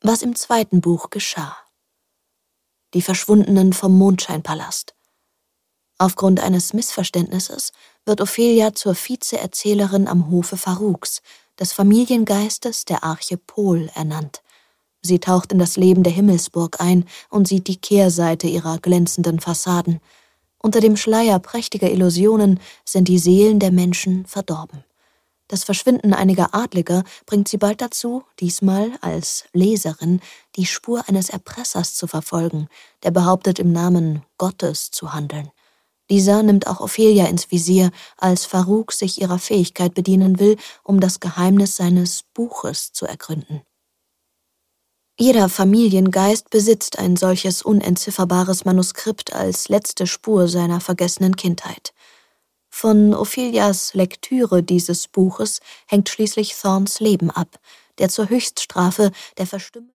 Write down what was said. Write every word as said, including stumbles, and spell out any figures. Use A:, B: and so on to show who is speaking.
A: Was im zweiten Buch geschah. Die Verschwundenen vom Mondscheinpalast. Aufgrund eines Missverständnisses wird Ophelia zur Vizeerzählerin am Hofe Faruks, des Familiengeistes der Arche Pol, ernannt. Sie taucht in das Leben der Himmelsburg ein und sieht die Kehrseite ihrer glänzenden Fassaden. Unter dem Schleier prächtiger Illusionen sind die Seelen der Menschen verdorben. Das Verschwinden einiger Adliger bringt sie bald dazu, diesmal als Leserin die Spur eines Erpressers zu verfolgen, der behauptet, im Namen Gottes zu handeln. Dieser nimmt auch Ophelia ins Visier, als Faruk sich ihrer Fähigkeit bedienen will, um das Geheimnis seines Buches zu ergründen. Jeder Familiengeist besitzt ein solches unentzifferbares Manuskript als letzte Spur seiner vergessenen Kindheit. Von Ophelias Lektüre dieses Buches hängt schließlich Thorns Leben ab, der zur Höchststrafe der Verstümmelung